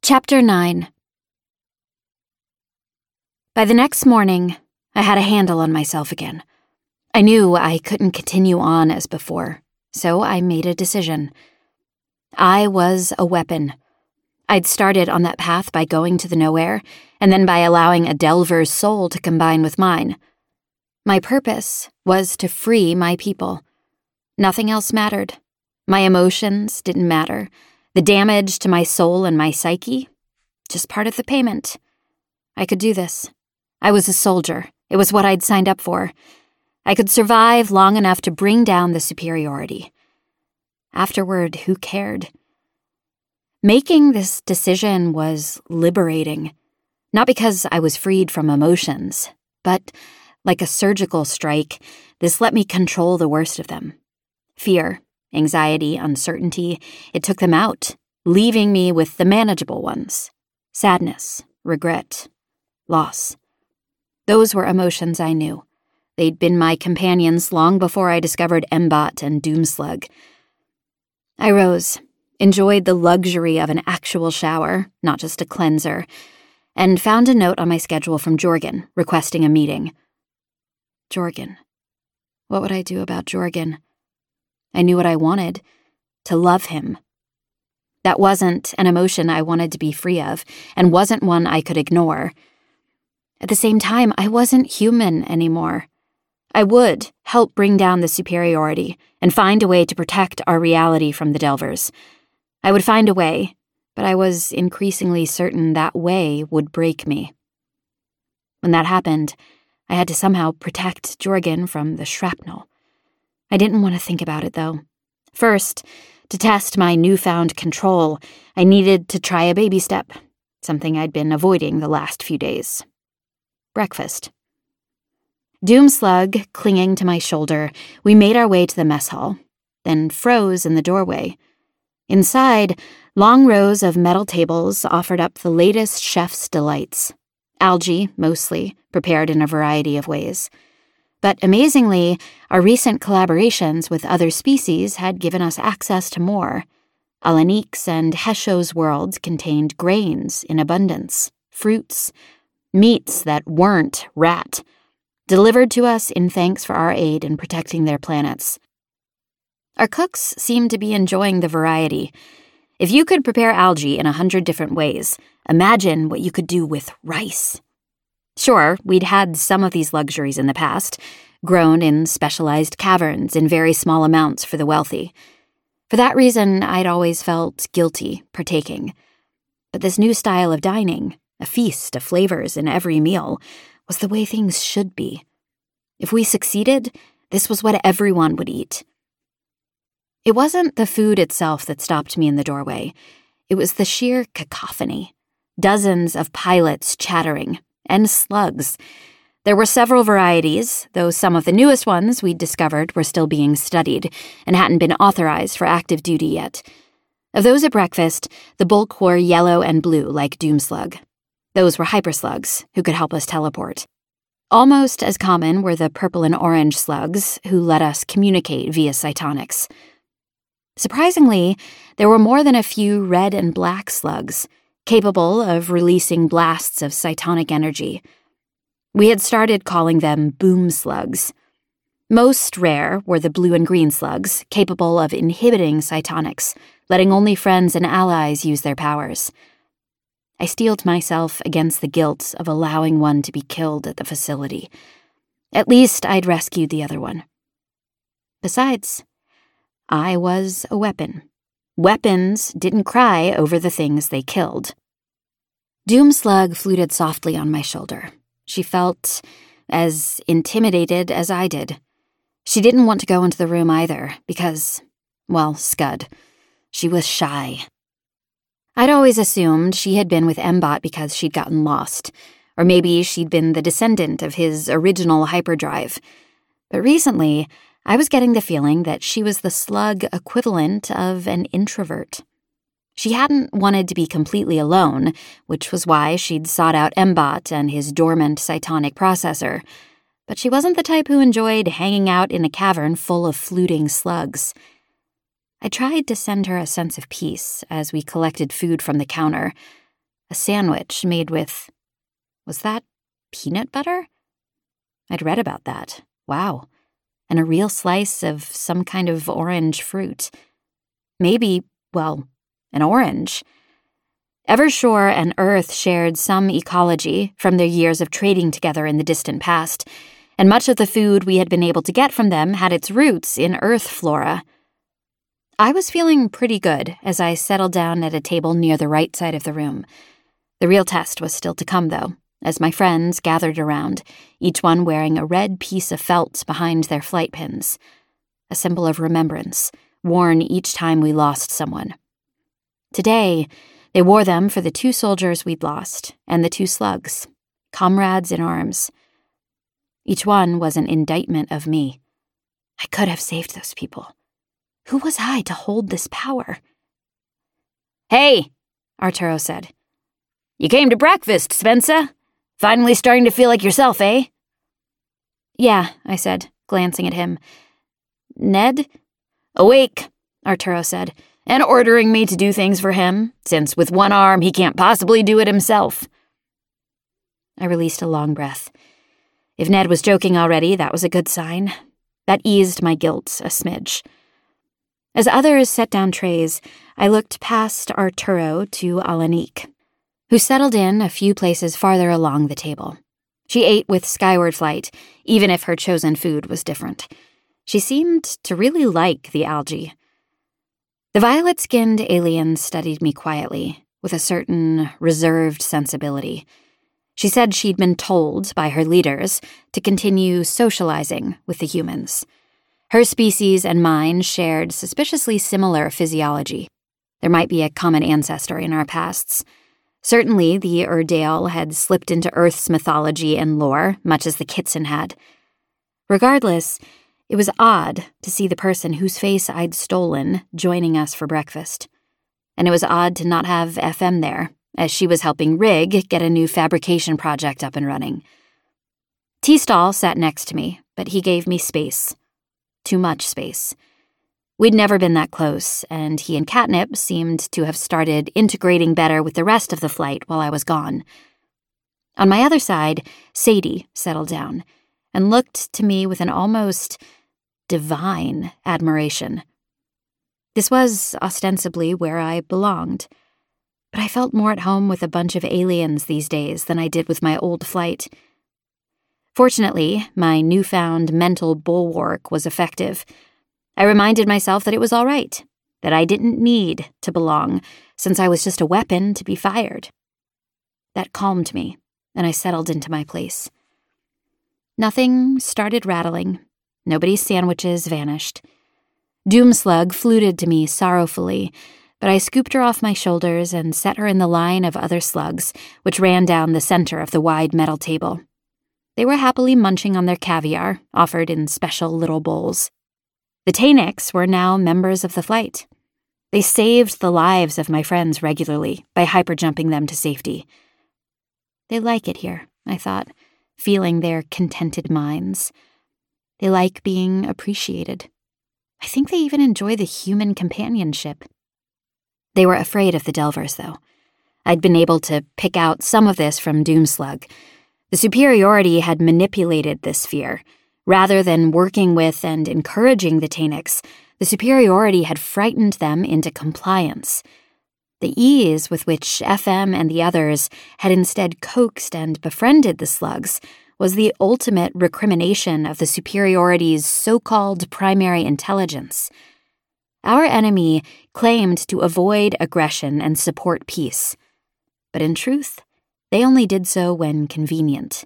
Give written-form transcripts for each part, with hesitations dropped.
Chapter 9. By the next morning, I had a handle on myself again. I knew I couldn't continue on as before, so I made a decision. I was a weapon. I'd started on that path by going to the nowhere, and then by allowing a delver's soul to combine with mine. My purpose was to free my people. Nothing else mattered. My emotions didn't matter. The damage to my soul and my psyche, just part of the payment. I could do this. I was a soldier. It was what I'd signed up for. I could survive long enough to bring down the superiority. Afterward, who cared? Making this decision was liberating. Not because I was freed from emotions, but like a surgical strike, this let me control the worst of them. Fear, anxiety, uncertainty, it took them out, leaving me with the manageable ones. Sadness, regret, loss. Those were emotions I knew. They'd been my companions long before I discovered Mbot and Doomslug. I rose, enjoyed the luxury of an actual shower, not just a cleanser, and found a note on my schedule from Jorgen, requesting a meeting. Jorgen. What would I do about Jorgen? I knew what I wanted, to love him. That wasn't an emotion I wanted to be free of, and wasn't one I could ignore. At the same time, I wasn't human anymore. I would help bring down the superiority and find a way to protect our reality from the Delvers. I would find a way, but I was increasingly certain that way would break me. When that happened, I had to somehow protect Jorgen from the shrapnel. I didn't want to think about it, though. First, to test my newfound control, I needed to try a baby step, something I'd been avoiding the last few days. Breakfast. Doomslug clinging to my shoulder, we made our way to the mess hall, then froze in the doorway. Inside, long rows of metal tables offered up the latest chef's delights. Algae, mostly, prepared in a variety of ways. But amazingly, our recent collaborations with other species had given us access to more. Alanik's and Hesho's worlds contained grains in abundance, fruits, meats that weren't rat, delivered to us in thanks for our aid in protecting their planets. Our cooks seemed to be enjoying the variety. If you could prepare algae in 100 different ways, imagine what you could do with rice. Sure, we'd had some of these luxuries in the past, grown in specialized caverns in very small amounts for the wealthy. For that reason, I'd always felt guilty partaking. But this new style of dining, a feast of flavors in every meal, was the way things should be. If we succeeded, this was what everyone would eat. It wasn't the food itself that stopped me in the doorway. It was the sheer cacophony. Dozens of pilots chattering, and slugs. There were several varieties, though some of the newest ones we'd discovered were still being studied and hadn't been authorized for active duty yet. Of those at breakfast, the bulk wore yellow and blue like Doomslug. Those were hyperslugs, who could help us teleport. Almost as common were the purple and orange slugs, who let us communicate via cytonics. Surprisingly, there were more than a few red and black slugs, capable of releasing blasts of cytonic energy. We had started calling them boom slugs. Most rare were the blue and green slugs, capable of inhibiting cytonics, letting only friends and allies use their powers. I steeled myself against the guilt of allowing one to be killed at the facility. At least I'd rescued the other one. Besides, I was a weapon. Weapons didn't cry over the things they killed. Doomslug fluted softly on my shoulder. She felt as intimidated as I did. She didn't want to go into the room either, because, well, Scud. She was shy. I'd always assumed she had been with Mbot because she'd gotten lost, or maybe she'd been the descendant of his original hyperdrive. But recently, I was getting the feeling that she was the slug equivalent of an introvert. She hadn't wanted to be completely alone, which was why she'd sought out Mbot and his dormant cytonic processor, but she wasn't the type who enjoyed hanging out in a cavern full of fluting slugs. I tried to send her a sense of peace as we collected food from the counter, a sandwich made with, was that peanut butter? I'd read about that. Wow. And a real slice of some kind of orange fruit. Maybe, well, an orange. Evershore and Earth shared some ecology from their years of trading together in the distant past, and much of the food we had been able to get from them had its roots in Earth flora. I was feeling pretty good as I settled down at a table near the right side of the room. The real test was still to come, though, as my friends gathered around, each one wearing a red piece of felt behind their flight pins, a symbol of remembrance, worn each time we lost someone. Today, they wore them for the 2 soldiers we'd lost and the 2 slugs, comrades in arms. Each one was an indictment of me. I could have saved those people. Who was I to hold this power? "Hey," Arturo said. "You came to breakfast, Spencer. Finally starting to feel like yourself, eh?" "Yeah," I said, glancing at him. "Ned?" "Awake," Arturo said, "and ordering me to do things for him, since with one arm he can't possibly do it himself." I released a long breath. If Ned was joking already, that was a good sign. That eased my guilt a smidge. As others set down trays, I looked past Arturo to Alanik, who settled in a few places farther along the table. She ate with Skyward Flight, even if her chosen food was different. She seemed to really like the algae. The violet-skinned alien studied me quietly, with a certain reserved sensibility. She said she'd been told by her leaders to continue socializing with the humans. Her species and mine shared suspiciously similar physiology. There might be a common ancestor in our pasts. Certainly, the Urdale had slipped into Earth's mythology and lore, much as the Kitson had. Regardless, it was odd to see the person whose face I'd stolen joining us for breakfast. And it was odd to not have FM there, as she was helping Rig get a new fabrication project up and running. T-Stall sat next to me, but he gave me space. Too much space. We'd never been that close, and he and Catnip seemed to have started integrating better with the rest of the flight while I was gone. On my other side, Sadie settled down and looked to me with an almost divine admiration. This was ostensibly where I belonged, but I felt more at home with a bunch of aliens these days than I did with my old flight. Fortunately, my newfound mental bulwark was effective. I reminded myself that it was all right, that I didn't need to belong, since I was just a weapon to be fired. That calmed me, and I settled into my place. Nothing started rattling. Nobody's sandwiches vanished. Doomslug fluted to me sorrowfully, but I scooped her off my shoulders and set her in the line of other slugs, which ran down the center of the wide metal table. They were happily munching on their caviar, offered in special little bowls. The Tainiks were now members of the flight. They saved the lives of my friends regularly by hyperjumping them to safety. They like it here, I thought, feeling their contented minds. They like being appreciated. I think they even enjoy the human companionship. They were afraid of the Delvers, though. I'd been able to pick out some of this from Doomslug. The superiority had manipulated this fear. Rather than working with and encouraging the Tainiks, the superiority had frightened them into compliance. The ease with which FM and the others had instead coaxed and befriended the slugs was the ultimate recrimination of the superiority's so-called primary intelligence. Our enemy claimed to avoid aggression and support peace, but in truth, they only did so when convenient.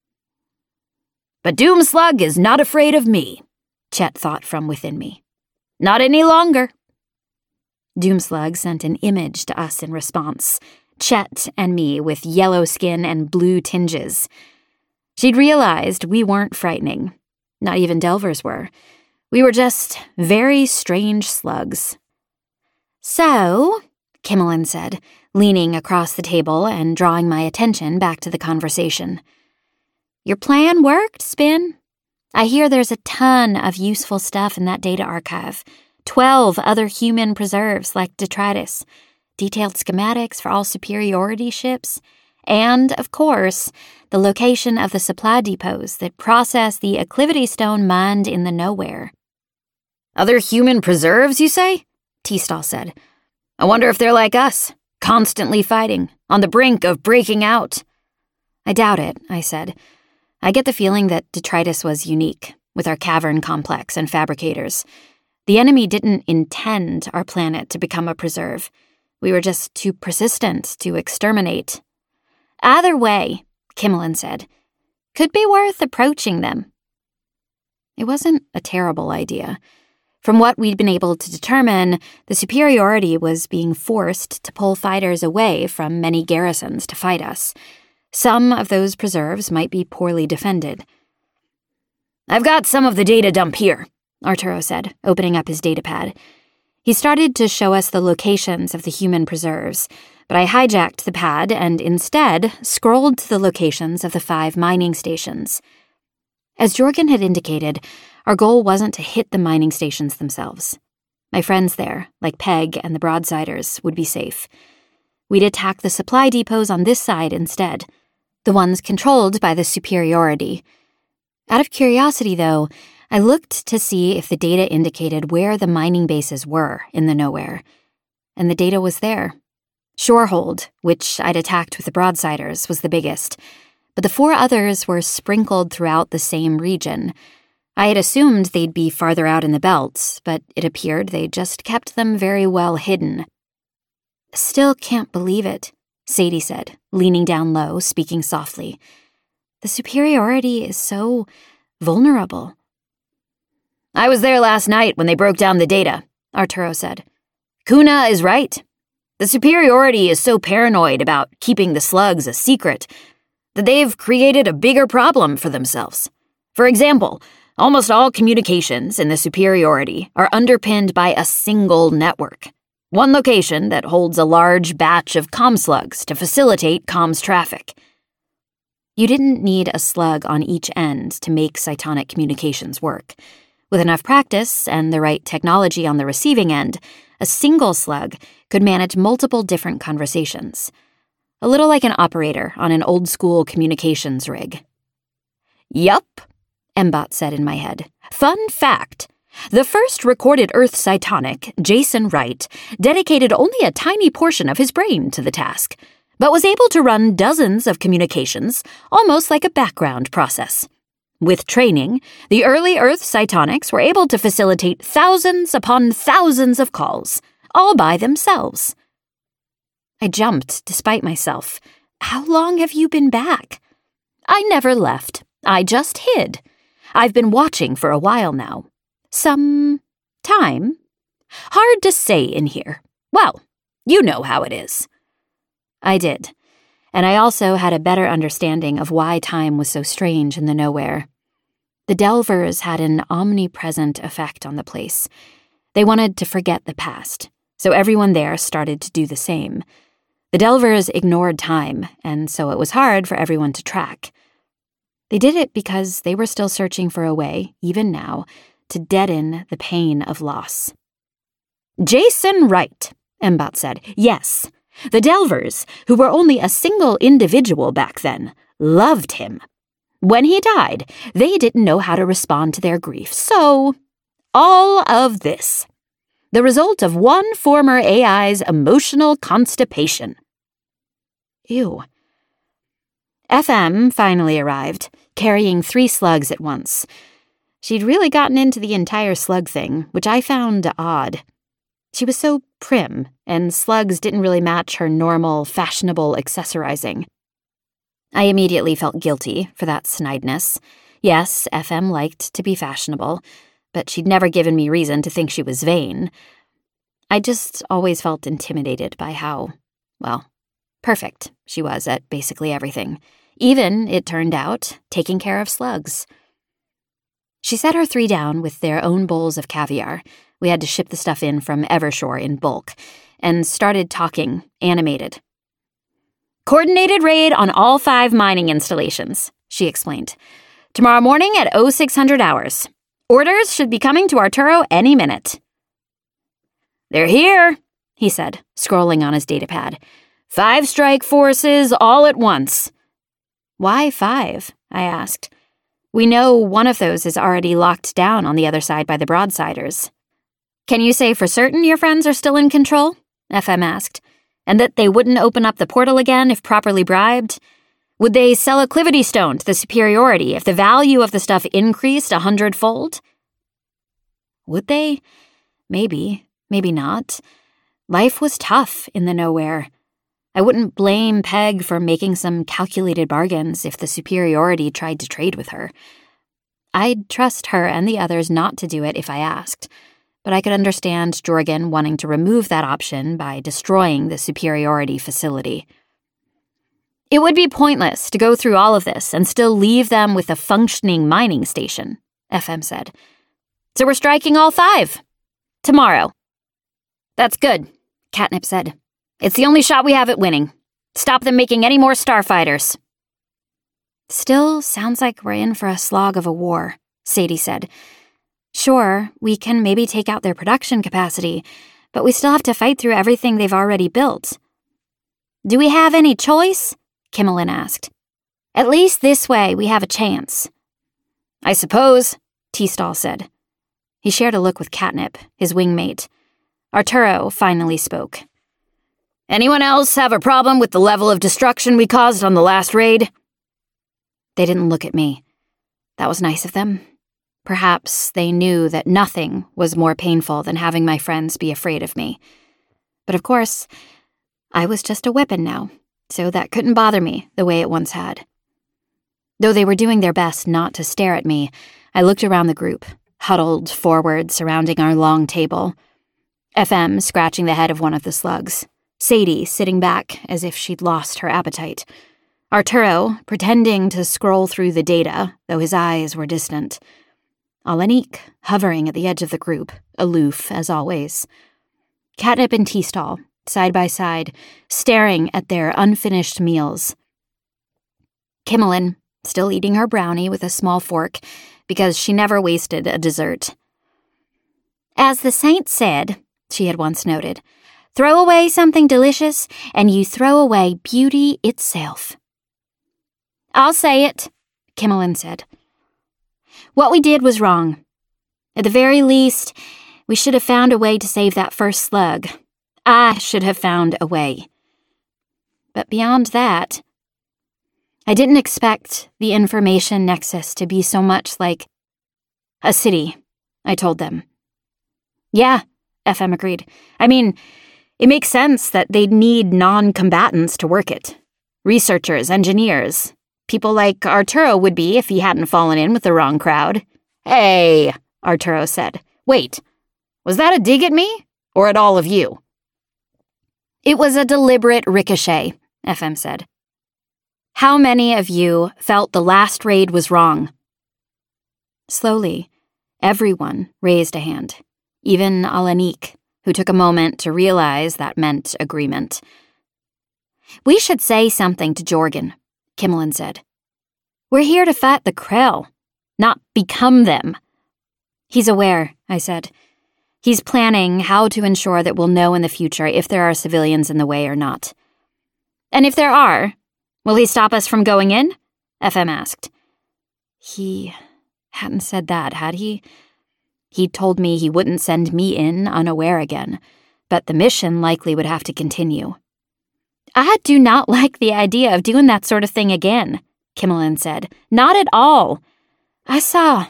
"But Doomslug is not afraid of me," Chet thought from within me. "Not any longer." Doomslug sent an image to us in response, Chet and me with yellow skin and blue tinges. She'd realized we weren't frightening. Not even Delvers were. We were just very strange slugs. "So," Kimmelin said, leaning across the table and drawing my attention back to the conversation. "Your plan worked, Spin? I hear there's a ton of useful stuff in that data archive. 12 other human preserves like detritus. detailed schematics for all superiority ships, and, of course, the location of the supply depots that process the acclivity stone mined in the nowhere. Other human preserves, you say? Teastall said. I wonder if they're like us, constantly fighting, on the brink of breaking out. I doubt it, I said. I get the feeling that detritus was unique, with our cavern complex and fabricators. The enemy didn't intend our planet to become a preserve. We were just too persistent to exterminate. Either way, Kimmelin said, could be worth approaching them. It wasn't a terrible idea. From what we'd been able to determine, the superiority was being forced to pull fighters away from many garrisons to fight us. Some of those preserves might be poorly defended. I've got some of the data dump here, Arturo said, opening up his datapad. He started to show us the locations of the human preserves, but I hijacked the pad and instead scrolled to the locations of the 5 mining stations. As Jorgen had indicated, our goal wasn't to hit the mining stations themselves. My friends there, like Peg and the Broadsiders, would be safe. We'd attack the supply depots on this side instead, the ones controlled by the superiority. Out of curiosity, though, I looked to see if the data indicated where the mining bases were in the nowhere. And the data was there. Shorehold, which I'd attacked with the Broadsiders, was the biggest, but the 4 others were sprinkled throughout the same region. I had assumed they'd be farther out in the belts, but it appeared they just kept them very well hidden. Still can't believe it, Sadie said, leaning down low, speaking softly. The superiority is so vulnerable. I was there last night when they broke down the data, Arturo said. Kuna is right. The superiority is so paranoid about keeping the slugs a secret that they've created a bigger problem for themselves. For example, almost all communications in the superiority are underpinned by a single network. One location that holds a large batch of comm slugs to facilitate comms traffic. You didn't need a slug on each end to make cytonic communications work. With enough practice and the right technology on the receiving end, a single slug could manage multiple different conversations. A little like an operator on an old-school communications rig. Yup, Mbot said in my head. Fun fact. The first recorded Earth cytonic, Jason Wright, dedicated only a tiny portion of his brain to the task, but was able to run dozens of communications, almost like a background process. With training, the early Earth cytonics were able to facilitate thousands upon thousands of calls, all by themselves. I jumped, despite myself. How long have you been back? I never left. I just hid. I've been watching for a while now. Some time? Hard to say in here. Well, you know how it is. I did, and I also had a better understanding of why time was so strange in the nowhere. The Delvers had an omnipresent effect on the place. They wanted to forget the past, so everyone there started to do the same. The Delvers ignored time, and so it was hard for everyone to track. They did it because they were still searching for a way, even now, to deaden the pain of loss. Jason Wright, Mbot said. Yes. The Delvers, who were only a single individual back then, loved him. When he died, they didn't know how to respond to their grief, so all of this. The result of one former AI's emotional constipation. Ew. FM finally arrived, carrying 3 slugs at once. She'd really gotten into the entire slug thing, which I found odd. She was so prim, and slugs didn't really match her normal, fashionable accessorizing. I immediately felt guilty for that snideness. Yes, FM liked to be fashionable, but she'd never given me reason to think she was vain. I just always felt intimidated by how, well, perfect she was at basically everything. Even, it turned out, taking care of slugs. She set her 3 down with their own bowls of caviar. We had to ship the stuff in from Evershore in bulk, and started talking, animated. Coordinated raid on all 5 mining installations, she explained. Tomorrow morning at 0600 hours. Orders should be coming to Arturo any minute. They're here, he said, scrolling on his datapad. 5 strike forces all at once. Why 5? I asked. We know one of those is already locked down on the other side by the Broadsiders. Can you say for certain your friends are still in control? FM asked. And that they wouldn't open up the portal again if properly bribed? Would they sell a Clivity Stone to the Superiority if the value of the stuff increased 100-fold? Would they? Maybe. Maybe not. Life was tough in the nowhere. I wouldn't blame Peg for making some calculated bargains if the Superiority tried to trade with her. I'd trust her and the others not to do it if I asked, but I could understand Jorgen wanting to remove that option by destroying the Superiority facility. It would be pointless to go through all of this and still leave them with a functioning mining station, FM said. So we're striking all 5. Tomorrow. That's good, Catnip said. It's the only shot we have at winning. Stop them making any more starfighters. Still sounds like we're in for a slog of a war, Sadie said. Sure, we can maybe take out their production capacity, but we still have to fight through everything they've already built. Do we have any choice? Kimmelin asked. At least this way we have a chance. I suppose, T-Stall said. He shared a look with Catnip, his wingmate. Arturo finally spoke. Anyone else have a problem with the level of destruction we caused on the last raid? They didn't look at me. That was nice of them. Perhaps they knew that nothing was more painful than having my friends be afraid of me. But of course, I was just a weapon now, so that couldn't bother me the way it once had. Though they were doing their best not to stare at me, I looked around the group, huddled forward surrounding our long table. FM scratching the head of one of the slugs. Sadie sitting back as if she'd lost her appetite. Arturo pretending to scroll through the data, though his eyes were distant. Alanik hovering at the edge of the group, aloof as always. Catnip and T-Stall, side by side, staring at their unfinished meals. Kimmelin, still eating her brownie with a small fork, because she never wasted a dessert. As the saint said, she had once noted, throw away something delicious, and you throw away beauty itself. I'll say it, Kimmelin said. What we did was wrong. At the very least, we should have found a way to save that first slug. I should have found a way. But beyond that, I didn't expect the information nexus to be so much like a city, I told them. Yeah, FM agreed. I mean, it makes sense that they'd need non-combatants to work it. Researchers, engineers, people like Arturo would be if he hadn't fallen in with the wrong crowd. Hey, Arturo said. Wait, was that a dig at me or at all of you? It was a deliberate ricochet, FM said. How many of you felt the last raid was wrong? Slowly, everyone raised a hand, even Alanik, who took a moment to realize that meant agreement. We should say something to Jorgen, Kimmelin said. We're here to fight the Krell, not become them. He's aware, I said. He's planning how to ensure that we'll know in the future if there are civilians in the way or not. And if there are, will he stop us from going in? FM asked. He hadn't said that, had he? He'd told me he wouldn't send me in unaware again, but the mission likely would have to continue. I do not like the idea of doing that sort of thing again, Kimmelin said. Not at all. I saw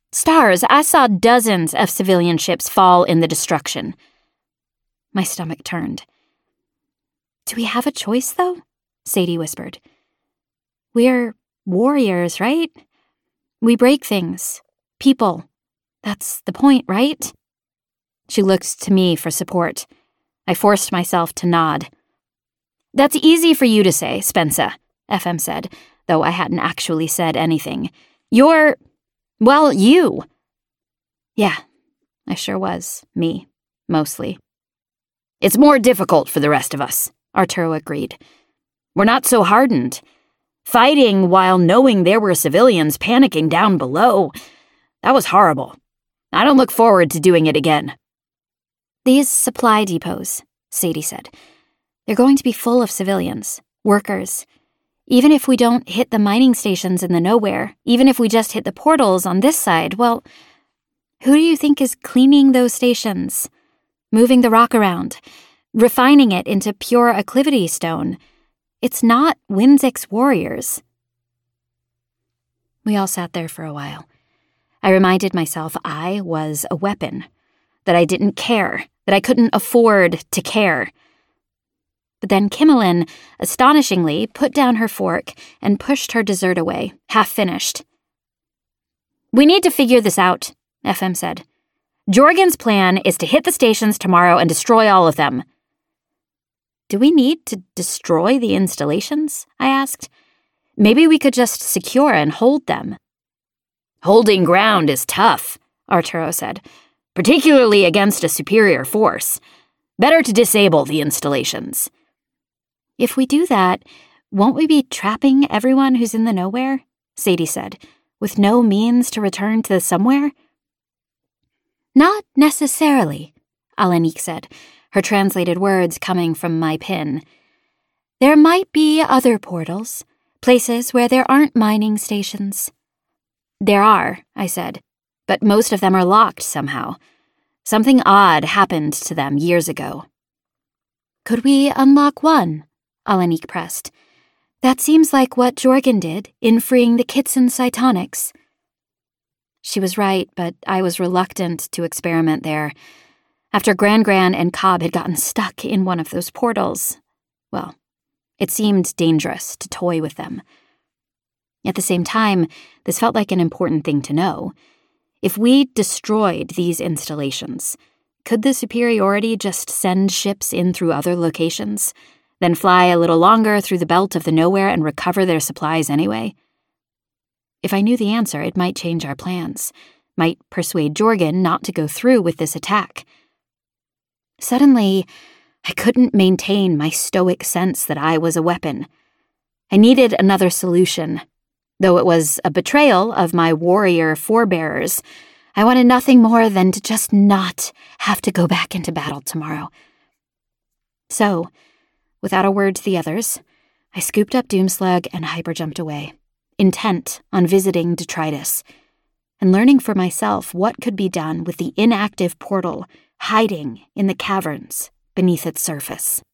dozens of civilian ships fall in the destruction. My stomach turned. Do we have a choice, though? Sadie whispered. We're warriors, right? We break things. People. That's the point, right? She looked to me for support. I forced myself to nod. That's easy for you to say, Spensa, FM said, though I hadn't actually said anything. You. Yeah, I sure was. Me, mostly. It's more difficult for the rest of us, Arturo agreed. We're not so hardened. Fighting while knowing there were civilians panicking down below, that was horrible. I don't look forward to doing it again. These supply depots, Sadie said. "They're going to be full of civilians, workers. Even if we don't hit the mining stations in the nowhere, even if we just hit the portals on this side, well, who do you think is cleaning those stations? Moving the rock around, refining it into pure acclivity stone. It's not Winzik's warriors." We all sat there for a while. I reminded myself I was a weapon, that I didn't care, that I couldn't afford to care. But then Kimmelin, astonishingly, put down her fork and pushed her dessert away, half-finished. "We need to figure this out," FM said. "Jorgen's plan is to hit the stations tomorrow and destroy all of them." "Do we need to destroy the installations?" I asked. "Maybe we could just secure and hold them." "Holding ground is tough," Arturo said, "particularly against a superior force. Better to disable the installations." "If we do that, won't we be trapping everyone who's in the nowhere?" Sadie said, "with no means to return to the somewhere?" "Not necessarily," Alanik said, her translated words coming from my pin. "There might be other portals, places where there aren't mining stations." "There are," I said, "but most of them are locked somehow. Something odd happened to them years ago." "Could we unlock one?" Alanik pressed. "That seems like what Jorgen did in freeing the Kitson Cytonics." She was right, but I was reluctant to experiment there. After Gran and Cobb had gotten stuck in one of those portals, well, it seemed dangerous to toy with them. At the same time, this felt like an important thing to know. If we destroyed these installations, could the superiority just send ships in through other locations, then fly a little longer through the belt of the nowhere and recover their supplies anyway? If I knew the answer, it might change our plans, might persuade Jorgen not to go through with this attack. Suddenly, I couldn't maintain my stoic sense that I was a weapon. I needed another solution. Though it was a betrayal of my warrior forebearers, I wanted nothing more than to just not have to go back into battle tomorrow. So, without a word to the others, I scooped up Doomslug and hyperjumped away, intent on visiting Detritus and learning for myself what could be done with the inactive portal hiding in the caverns beneath its surface.